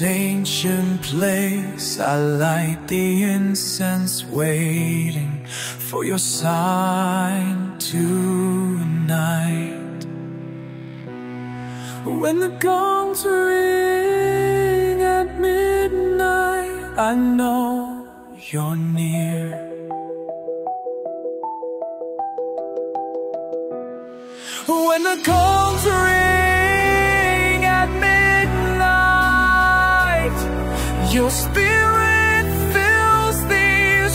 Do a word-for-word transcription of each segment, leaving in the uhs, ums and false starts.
this ancient place, I light the incense, waiting for your sign tonight. When the gongs ring at midnight, I know you're near. When the gongs ring at midnight, your spirit fills these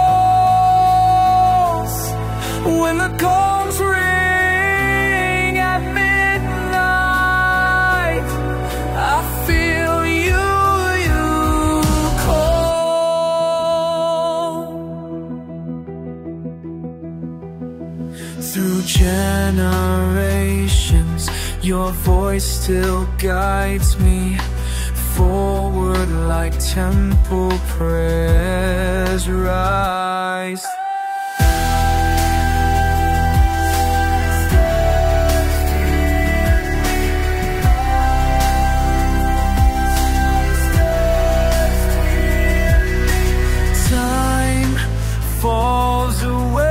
walls. When the gongs ring at midnight, I feel you, you call. Through generations, your voice still guides me forward like temple prayers rise. Time falls away.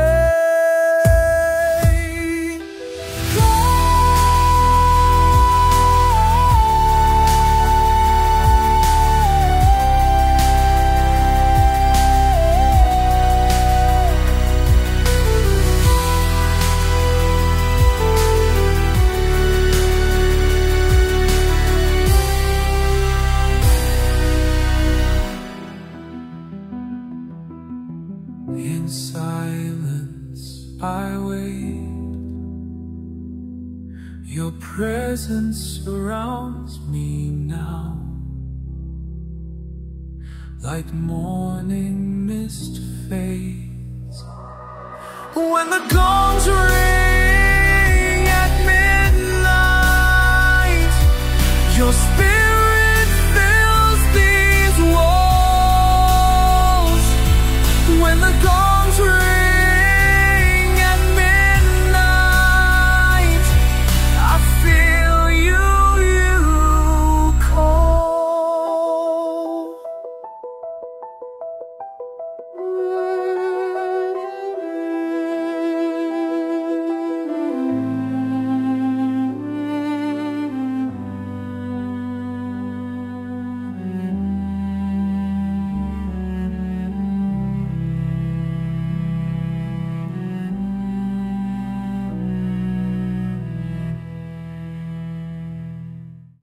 In silence I wait. Your presence surrounds me now, like morning mist fades. When the gongs ring at midnight, your spirit fills these walls. When the gongs